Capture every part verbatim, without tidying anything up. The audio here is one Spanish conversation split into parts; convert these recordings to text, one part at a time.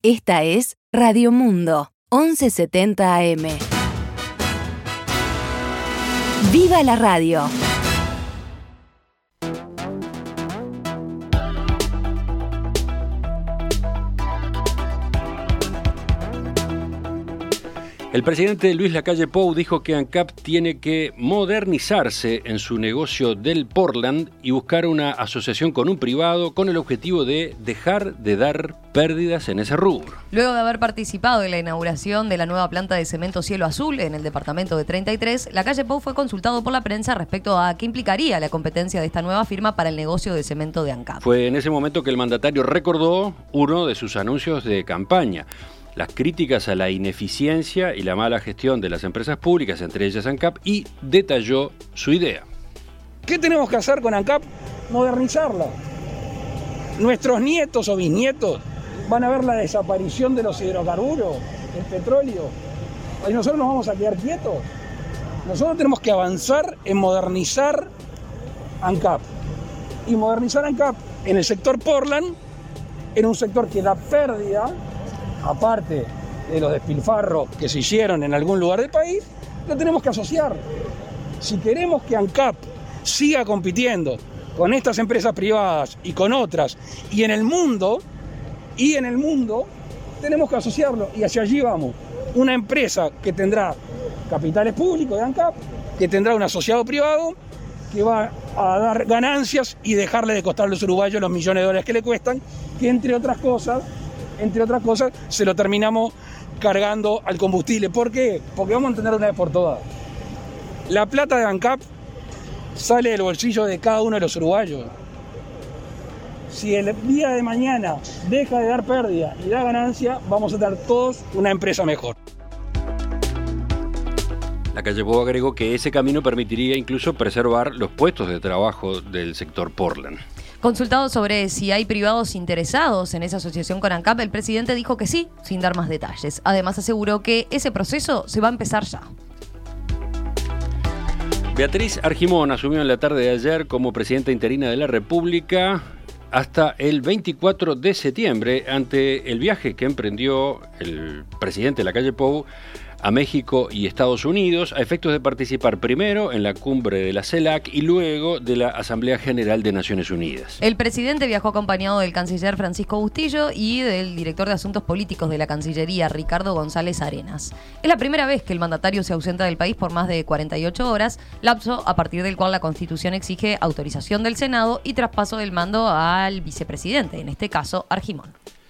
Esta es Radio Mundo, once setenta A M. ¡Viva la radio! El presidente Luis Lacalle Pou dijo que ANCAP tiene que modernizarse en su negocio del Portland y buscar una asociación con un privado con el objetivo de dejar de dar pérdidas en ese rubro. Luego de haber participado en la inauguración de la nueva planta de cemento Cielo Azul en el departamento de treinta y tres, Lacalle Pou fue consultado por la prensa respecto a qué implicaría la competencia de esta nueva firma para el negocio de cemento de ANCAP. Fue en ese momento que el mandatario recordó uno de sus anuncios de campaña: las críticas a la ineficiencia y la mala gestión de las empresas públicas, entre ellas ANCAP, y detalló su idea. ¿Qué tenemos que hacer con ANCAP? Modernizarla. Nuestros nietos o bisnietos van a ver la desaparición de los hidrocarburos, el petróleo, y nosotros nos vamos a quedar quietos. Nosotros tenemos que avanzar en modernizar ANCAP. Y modernizar ANCAP en el sector Portland, en un sector que da pérdida, aparte de los despilfarros que se hicieron en algún lugar del país, lo tenemos que asociar. Si queremos que ANCAP siga compitiendo con estas empresas privadas y con otras, y en el mundo, y en el mundo, tenemos que asociarlo, y hacia allí vamos. Una empresa que tendrá capitales públicos de ANCAP, que tendrá un asociado privado, que va a dar ganancias y dejarle de costar a los uruguayos los millones de dólares que le cuestan, que entre otras cosas, entre otras cosas, se lo terminamos cargando al combustible. ¿Por qué? Porque vamos a entender una vez por todas. La plata de ANCAP sale del bolsillo de cada uno de los uruguayos. Si el día de mañana deja de dar pérdida y da ganancia, vamos a tener todos una empresa mejor. Lacalle Pou agregó que ese camino permitiría incluso preservar los puestos de trabajo del sector Portland. Consultado sobre si hay privados interesados en esa asociación con ANCAP, el presidente dijo que sí, sin dar más detalles. Además, aseguró que ese proceso se va a empezar ya. Beatriz Argimón asumió en la tarde de ayer como presidenta interina de la República hasta el veinticuatro de septiembre, ante el viaje que emprendió el presidente Lacalle Pou a México y Estados Unidos, a efectos de participar primero en la cumbre de la CELAC y luego de la Asamblea General de Naciones Unidas. El presidente viajó acompañado del canciller Francisco Bustillo y del director de Asuntos Políticos de la Cancillería, Ricardo González Arenas. Es la primera vez que el mandatario se ausenta del país por más de cuarenta y ocho horas, lapso a partir del cual la Constitución exige autorización del Senado y traspaso del mando al vicepresidente, en este caso Argimón.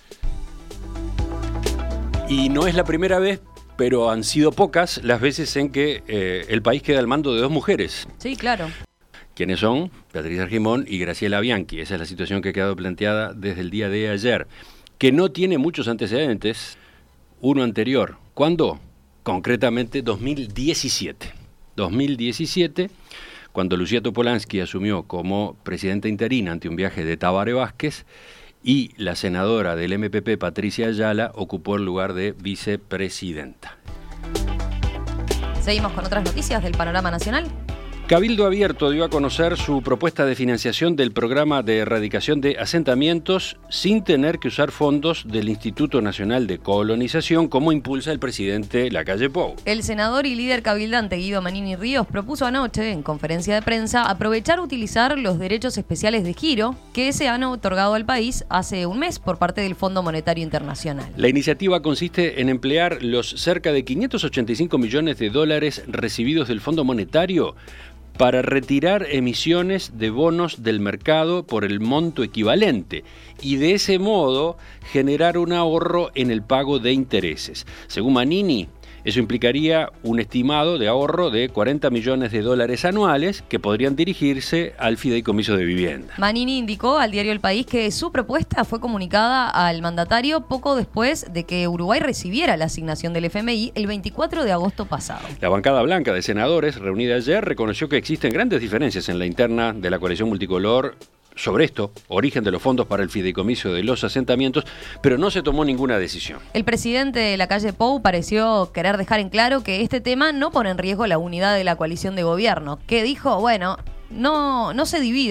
Y no es la primera vez, pero han sido pocas las veces en que eh, el país queda al mando de dos mujeres. Sí, claro. ¿Quiénes son? Beatriz Argimón y Graciela Bianchi. Esa es la situación que ha quedado planteada desde el día de ayer, que no tiene muchos antecedentes. Uno anterior. ¿Cuándo? Concretamente dos mil diecisiete. dos mil diecisiete, cuando Lucía Topolansky asumió como presidenta interina ante un viaje de Tabaré Vázquez, y la senadora del M P P, Patricia Ayala, ocupó el lugar de vicepresidenta. Seguimos con otras noticias del panorama nacional. Cabildo Abierto dio a conocer su propuesta de financiación del programa de erradicación de asentamientos sin tener que usar fondos del Instituto Nacional de Colonización, como impulsa el presidente Lacalle Pou. El senador y líder cabildante Guido Manini Ríos propuso anoche, en conferencia de prensa, aprovechar utilizar los derechos especiales de giro que se han otorgado al país hace un mes por parte del Fondo Monetario Internacional. La iniciativa consiste en emplear los cerca de quinientos ochenta y cinco millones de dólares recibidos del Fondo Monetario para retirar emisiones de bonos del mercado por el monto equivalente y de ese modo generar un ahorro en el pago de intereses. Según Manini, eso implicaría un estimado de ahorro de cuarenta millones de dólares anuales que podrían dirigirse al fideicomiso de vivienda. Manini indicó al diario El País que su propuesta fue comunicada al mandatario poco después de que Uruguay recibiera la asignación del F M I el veinticuatro de agosto pasado. La bancada blanca de senadores, reunida ayer, reconoció que existen grandes diferencias en la interna de la coalición multicolor sobre esto, origen de los fondos para el fideicomiso de los asentamientos, pero no se tomó ninguna decisión. El presidente Lacalle Pou pareció querer dejar en claro que este tema no pone en riesgo la unidad de la coalición de gobierno, que dijo, bueno, no, no se dividen.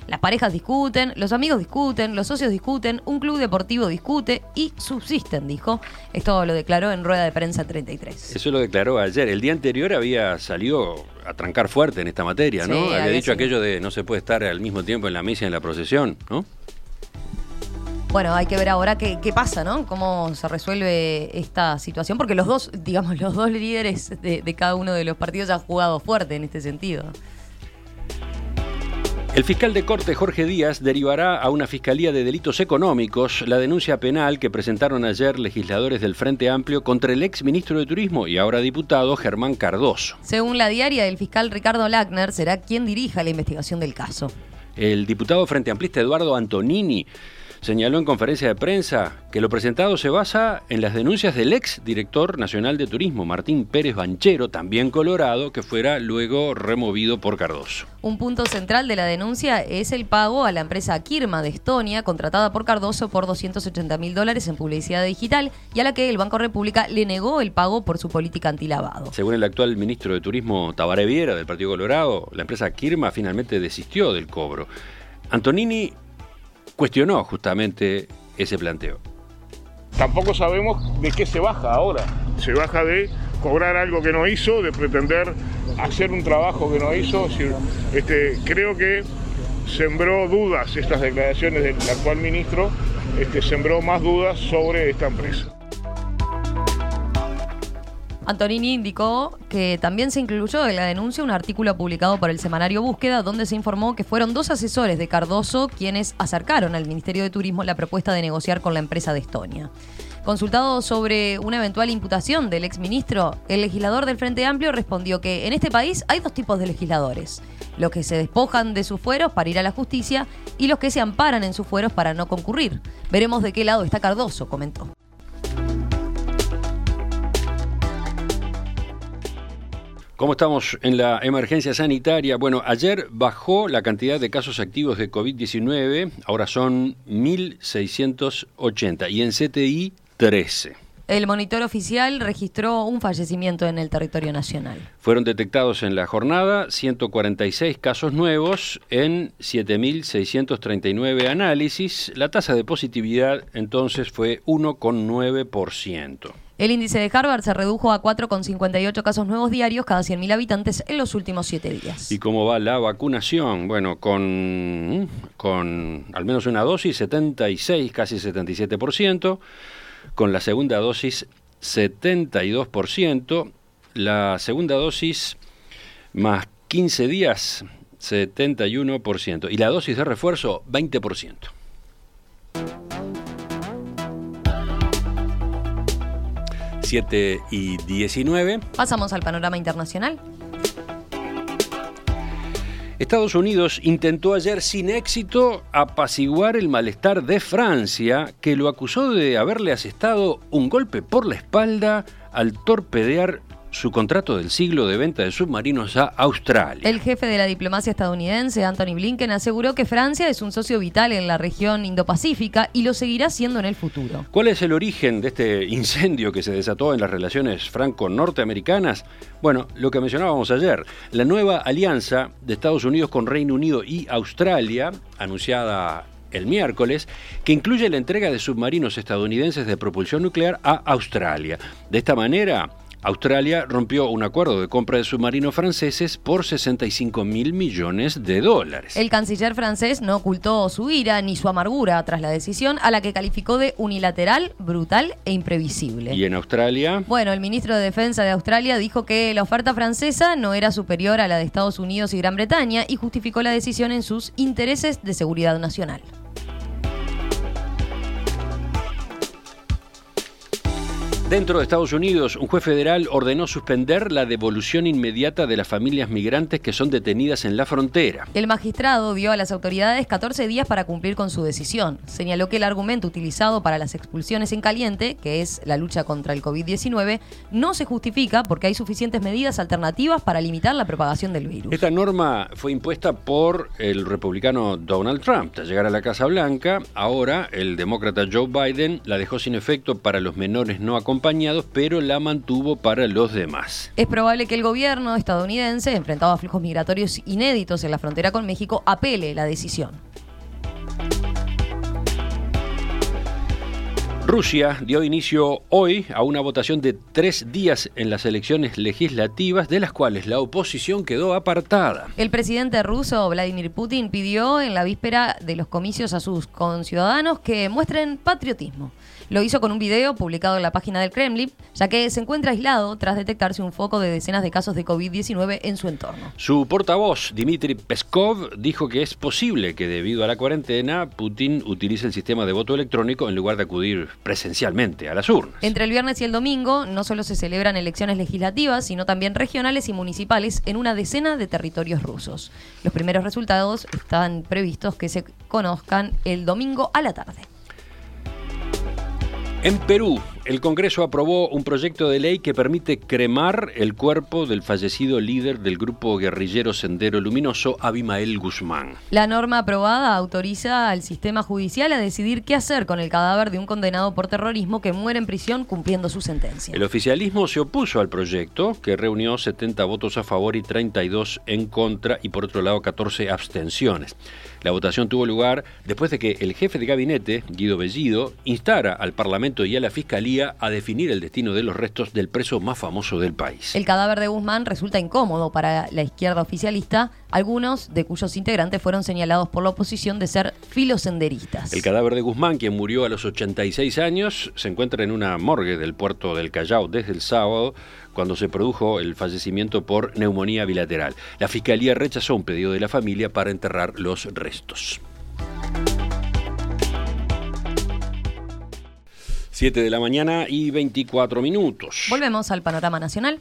Las parejas discuten, los amigos discuten, los socios discuten, un club deportivo discute y subsisten, dijo. Esto lo declaró en rueda de prensa treinta y tres. Eso lo declaró ayer. El día anterior había salido a trancar fuerte en esta materia, ¿no? Sí, había había dicho sido. aquello de no se puede estar al mismo tiempo en la misa y en la procesión, ¿no? Bueno, hay que ver ahora qué, qué pasa, ¿no? Cómo se resuelve esta situación, porque los dos, digamos, los dos líderes de, de cada uno de los partidos han jugado fuerte en este sentido. El fiscal de corte Jorge Díaz derivará a una fiscalía de delitos económicos la denuncia penal que presentaron ayer legisladores del Frente Amplio contra el ex ministro de Turismo y ahora diputado Germán Cardoso. Según la diaria, el fiscal Ricardo Lackner será quien dirija la investigación del caso. El diputado frente amplista Eduardo Antonini señaló en conferencia de prensa que lo presentado se basa en las denuncias del ex director nacional de turismo, Martín Pérez Banchero, también colorado, que fuera luego removido por Cardoso. Un punto central de la denuncia es el pago a la empresa Kirma de Estonia, contratada por Cardoso por doscientos ochenta mil dólares en publicidad digital, y a la que el Banco República le negó el pago por su política antilavado. Según el actual ministro de Turismo Tabaré Viera, del Partido Colorado, la empresa Kirma finalmente desistió del cobro. Antonini cuestionó justamente ese planteo. Tampoco sabemos de qué se baja ahora. Se baja de cobrar algo que no hizo, de pretender hacer un trabajo que no hizo. Este, creo que sembró dudas estas declaraciones del actual ministro, este, sembró más dudas sobre esta empresa. Antonini indicó que también se incluyó en la denuncia un artículo publicado por el semanario Búsqueda, donde se informó que fueron dos asesores de Cardoso quienes acercaron al Ministerio de Turismo la propuesta de negociar con la empresa de Estonia. Consultado sobre una eventual imputación del exministro, el legislador del Frente Amplio respondió que en este país hay dos tipos de legisladores: los que se despojan de sus fueros para ir a la justicia y los que se amparan en sus fueros para no concurrir. Veremos de qué lado está Cardoso, comentó. ¿Cómo estamos en la emergencia sanitaria? Bueno, ayer bajó la cantidad de casos activos de COVID diecinueve, ahora son mil seiscientos ochenta y en C T I trece. El monitor oficial registró un fallecimiento en el territorio nacional. Fueron detectados en la jornada ciento cuarenta y seis casos nuevos en siete mil seiscientos treinta y nueve análisis. La tasa de positividad entonces fue uno coma nueve por ciento. El índice de Harvard se redujo a cuatro coma cincuenta y ocho casos nuevos diarios cada cien mil habitantes en los últimos siete días. ¿Y cómo va la vacunación? Bueno, con, con al menos una dosis, setenta y seis, casi setenta y siete por ciento. Con la segunda dosis, setenta y dos por ciento. La segunda dosis más quince días, setenta y uno por ciento. Y la dosis de refuerzo, veinte por ciento. siete y diecinueve. Pasamos al panorama internacional. Estados Unidos intentó ayer sin éxito apaciguar el malestar de Francia, que lo acusó de haberle asestado un golpe por la espalda al torpedear su contrato del siglo de venta de submarinos a Australia. El jefe de la diplomacia estadounidense, Anthony Blinken, aseguró que Francia es un socio vital en la región Indo-Pacífica y lo seguirá siendo en el futuro. ¿Cuál es el origen de este incendio que se desató en las relaciones franco-norteamericanas? Bueno, lo que mencionábamos ayer, la nueva alianza de Estados Unidos con Reino Unido y Australia, anunciada el miércoles, que incluye la entrega de submarinos estadounidenses de propulsión nuclear a Australia. De esta manera, Australia rompió un acuerdo de compra de submarinos franceses por sesenta y cinco mil millones de dólares. El canciller francés no ocultó su ira ni su amargura tras la decisión, a la que calificó de unilateral, brutal e imprevisible. ¿Y en Australia? Bueno, el ministro de Defensa de Australia dijo que la oferta francesa no era superior a la de Estados Unidos y Gran Bretaña y justificó la decisión en sus intereses de seguridad nacional. Dentro de Estados Unidos, un juez federal ordenó suspender la devolución inmediata de las familias migrantes que son detenidas en la frontera. El magistrado dio a las autoridades catorce días para cumplir con su decisión. Señaló que el argumento utilizado para las expulsiones en caliente, que es la lucha contra el COVID diecinueve, no se justifica porque hay suficientes medidas alternativas para limitar la propagación del virus. Esta norma fue impuesta por el republicano Donald Trump. Al llegar a la Casa Blanca, ahora el demócrata Joe Biden la dejó sin efecto para los menores no acompañados acompañados, pero la mantuvo para los demás. Es probable que el gobierno estadounidense, enfrentado a flujos migratorios inéditos en la frontera con México, apele la decisión. Rusia dio inicio hoy a una votación de tres días en las elecciones legislativas, de las cuales la oposición quedó apartada. El presidente ruso, Vladimir Putin, pidió en la víspera de los comicios a sus conciudadanos que muestren patriotismo. Lo hizo con un video publicado en la página del Kremlin, ya que se encuentra aislado tras detectarse un foco de decenas de casos de covid diecinueve en su entorno. Su portavoz, Dmitry Peskov, dijo que es posible que debido a la cuarentena, Putin utilice el sistema de voto electrónico en lugar de acudir presencialmente a las urnas. Entre el viernes y el domingo no solo se celebran elecciones legislativas, sino también regionales y municipales en una decena de territorios rusos. Los primeros resultados están previstos que se conozcan el domingo a la tarde. En Perú, el Congreso aprobó un proyecto de ley que permite cremar el cuerpo del fallecido líder del grupo guerrillero Sendero Luminoso, Abimael Guzmán. La norma aprobada autoriza al sistema judicial a decidir qué hacer con el cadáver de un condenado por terrorismo que muere en prisión cumpliendo su sentencia. El oficialismo se opuso al proyecto, que reunió setenta votos a favor y treinta y dos en contra, y por otro lado catorce abstenciones. La votación tuvo lugar después de que el jefe de gabinete, Guido Bellido, instara al Parlamento y a la Fiscalía a definir el destino de los restos del preso más famoso del país. El cadáver de Guzmán resulta incómodo para la izquierda oficialista, algunos de cuyos integrantes fueron señalados por la oposición de ser filosenderistas. El cadáver de Guzmán, quien murió a los ochenta y seis años, se encuentra en una morgue del puerto del Callao desde el sábado, cuando se produjo el fallecimiento por neumonía bilateral. La Fiscalía rechazó un pedido de la familia para enterrar los restos. siete de la mañana y veinticuatro minutos. Volvemos al panorama nacional.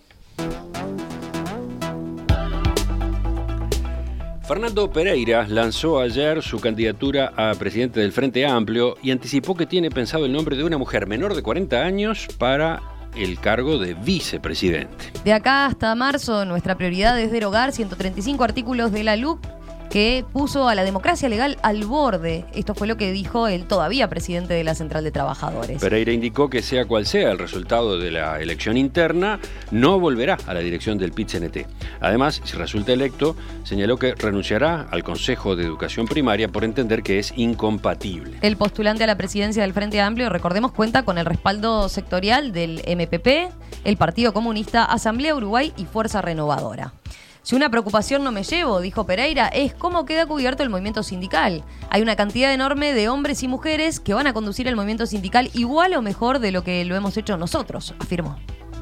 Fernando Pereira lanzó ayer su candidatura a presidente del Frente Amplio y anticipó que tiene pensado el nombre de una mujer menor de cuarenta años para el cargo de vicepresidente. De acá hasta marzo, nuestra prioridad es derogar ciento treinta y cinco artículos de la L U C que puso a la democracia legal al borde. Esto fue lo que dijo el todavía presidente de la Central de Trabajadores. Pereira indicó que sea cual sea el resultado de la elección interna, no volverá a la dirección del P I T C N T. Además, si resulta electo, señaló que renunciará al Consejo de Educación Primaria por entender que es incompatible. El postulante a la presidencia del Frente Amplio, recordemos, cuenta con el respaldo sectorial del M P P, el Partido Comunista, Asamblea Uruguay y Fuerza Renovadora. Si una preocupación no me llevo, dijo Pereira, es cómo queda cubierto el movimiento sindical. Hay una cantidad enorme de hombres y mujeres que van a conducir el movimiento sindical igual o mejor de lo que lo hemos hecho nosotros, afirmó.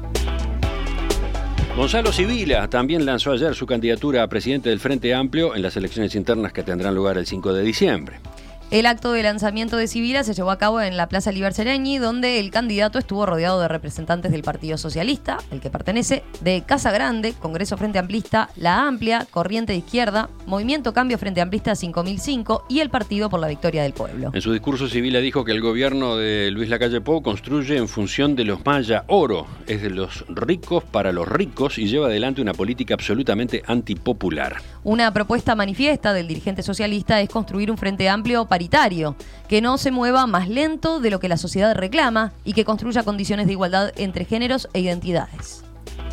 Gonzalo Sibila también lanzó ayer su candidatura a presidente del Frente Amplio en las elecciones internas que tendrán lugar el cinco de diciembre. El acto de lanzamiento de Sibila se llevó a cabo en la Plaza Liber Seregni, donde el candidato estuvo rodeado de representantes del Partido Socialista, el que pertenece, de Casa Grande, Congreso Frente Amplista, La Amplia, Corriente de Izquierda, Movimiento Cambio Frente Amplista cinco mil cinco y el Partido por la Victoria del Pueblo. En su discurso, Sibila dijo que el gobierno de Luis Lacalle Pou construye en función de los maya oro, es de los ricos para los ricos, y lleva adelante una política absolutamente antipopular. Una propuesta manifiesta del dirigente socialista es construir un Frente Amplio paritario, que no se mueva más lento de lo que la sociedad reclama y que construya condiciones de igualdad entre géneros e identidades.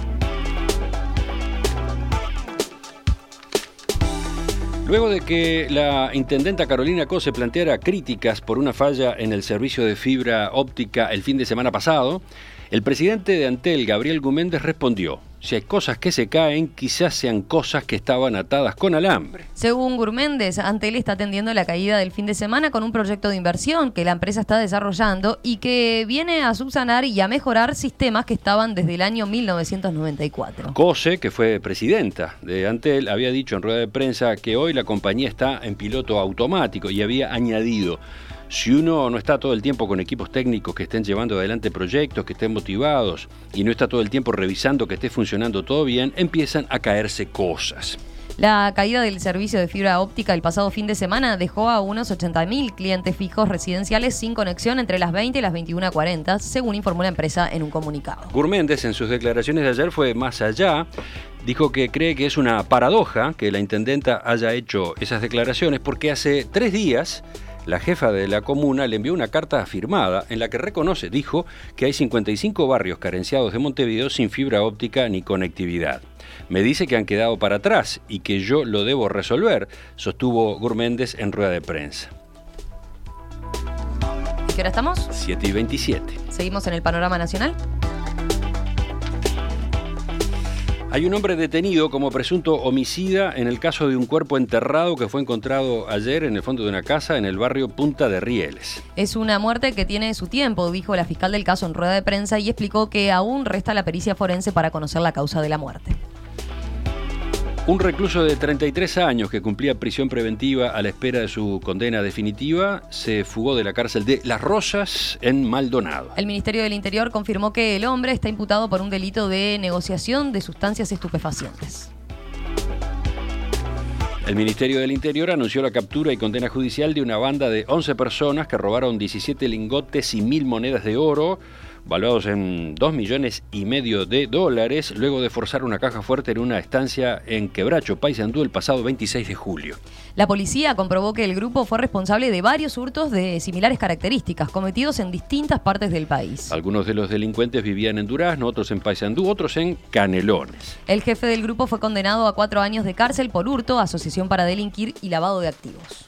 Luego de que la intendenta Carolina Cose planteara críticas por una falla en el servicio de fibra óptica el fin de semana pasado, el presidente de Antel, Gabriel Guzméndez, respondió: si hay cosas que se caen, quizás sean cosas que estaban atadas con alambre. Según Guzméndez, Antel está atendiendo la caída del fin de semana con un proyecto de inversión que la empresa está desarrollando y que viene a subsanar y a mejorar sistemas que estaban desde el año mil novecientos noventa y cuatro. Cose, que fue presidenta de Antel, había dicho en rueda de prensa que hoy la compañía está en piloto automático y había añadido: si uno no está todo el tiempo con equipos técnicos que estén llevando adelante proyectos, que estén motivados y no está todo el tiempo revisando que esté funcionando todo bien, empiezan a caerse cosas. La caída del servicio de fibra óptica el pasado fin de semana dejó a unos ochenta mil clientes fijos residenciales sin conexión entre las veinte y las veintiuna cuarenta, según informó la empresa en un comunicado. Guzméndez, en sus declaraciones de ayer, fue más allá. Dijo que cree que es una paradoja que la intendenta haya hecho esas declaraciones porque hace tres días La jefa de la comuna le envió una carta firmada en la que reconoce, dijo, que hay cincuenta y cinco barrios carenciados de Montevideo sin fibra óptica ni conectividad. Me dice que han quedado para atrás y que yo lo debo resolver, sostuvo Gurméndez en rueda de prensa. ¿Qué hora estamos? siete y veintisiete. Seguimos en el panorama nacional. Hay un hombre detenido como presunto homicida en el caso de un cuerpo enterrado que fue encontrado ayer en el fondo de una casa en el barrio Punta de Rieles. Es una muerte que tiene su tiempo, dijo la fiscal del caso en rueda de prensa y explicó que aún resta la pericia forense para conocer la causa de la muerte. Un recluso de treinta y tres años que cumplía prisión preventiva a la espera de su condena definitiva se fugó de la cárcel de Las Rosas en Maldonado. El Ministerio del Interior confirmó que el hombre está imputado por un delito de negociación de sustancias estupefacientes. El Ministerio del Interior anunció la captura y condena judicial de una banda de once personas que robaron diecisiete lingotes y mil monedas de oro, valuados en dos millones y medio de dólares, luego de forzar una caja fuerte en una estancia en Quebracho, Paysandú, el pasado veintiséis de julio. La policía comprobó que el grupo fue responsable de varios hurtos de similares características, cometidos en distintas partes del país. Algunos de los delincuentes vivían en Durazno, otros en Paysandú, otros en Canelones. El jefe del grupo fue condenado a cuatro años de cárcel por hurto, asociación para delinquir y lavado de activos.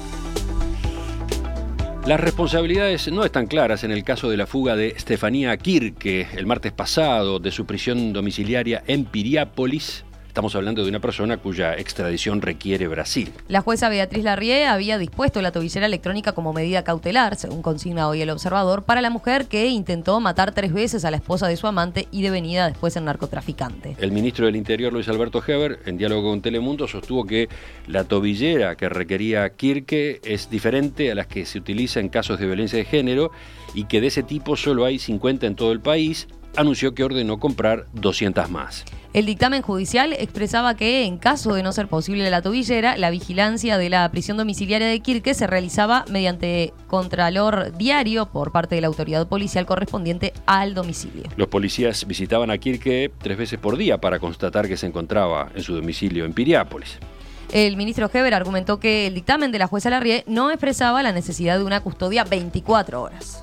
Las responsabilidades no están claras en el caso de la fuga de Estefanía Kirke el martes pasado de su prisión domiciliaria en Piriápolis. Estamos hablando de una persona cuya extradición requiere Brasil. La jueza Beatriz Larrié había dispuesto la tobillera electrónica como medida cautelar, según consigna hoy El Observador, para la mujer que intentó matar tres veces a la esposa de su amante y devenida después en narcotraficante. El ministro del Interior, Luis Alberto Heber, en diálogo con Telemundo, sostuvo que la tobillera que requería Kirke es diferente a las que se utiliza en casos de violencia de género y que de ese tipo solo hay cincuenta en todo el país. Anunció que ordenó comprar doscientas más. El dictamen judicial expresaba que, en caso de no ser posible la tobillera, la vigilancia de la prisión domiciliaria de Kirke se realizaba mediante contralor diario por parte de la autoridad policial correspondiente al domicilio. Los policías visitaban a Kirke tres veces por día para constatar que se encontraba en su domicilio en Piriápolis. El ministro Heber argumentó que el dictamen de la jueza Larrié no expresaba la necesidad de una custodia veinticuatro horas.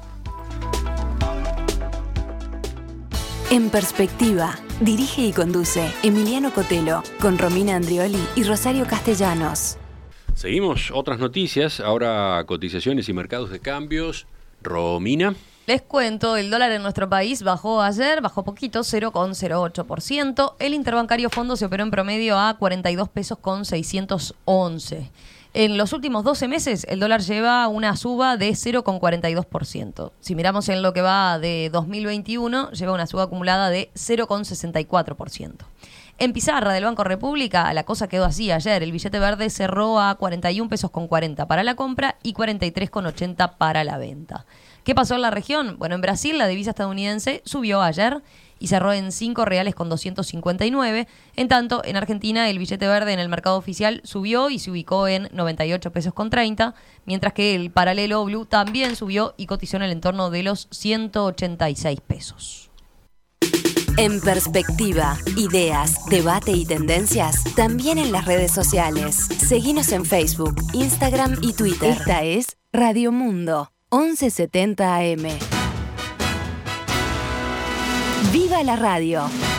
En Perspectiva, dirige y conduce Emiliano Cotelo, con Romina Andrioli y Rosario Castellanos. Seguimos, otras noticias, ahora cotizaciones y mercados de cambios. Romina. Les cuento, el dólar en nuestro país bajó ayer, bajó poquito, cero coma cero ocho por ciento. El interbancario fondo se operó en promedio a cuarenta y dos pesos con seiscientos once. En los últimos doce meses, el dólar lleva una suba de cero coma cuarenta y dos por ciento. Si miramos en lo que va de dos mil veintiuno, lleva una suba acumulada de cero coma sesenta y cuatro por ciento. En pizarra del Banco República, la cosa quedó así ayer. El billete verde cerró a cuarenta y un pesos con cuarenta para la compra y cuarenta y tres con ochenta para la venta. ¿Qué pasó en la región? Bueno, en Brasil la divisa estadounidense subió ayer y cerró en cinco reales con doscientos cincuenta y nueve. En tanto, en Argentina el billete verde en el mercado oficial subió y se ubicó en noventa y ocho pesos con treinta, mientras que el paralelo blue también subió y cotizó en el entorno de los ciento ochenta y seis pesos. En Perspectiva, ideas, debate y tendencias, también en las redes sociales. Seguinos en Facebook, Instagram y Twitter. Esta es Radio Mundo, once setenta A M. ¡Viva la radio!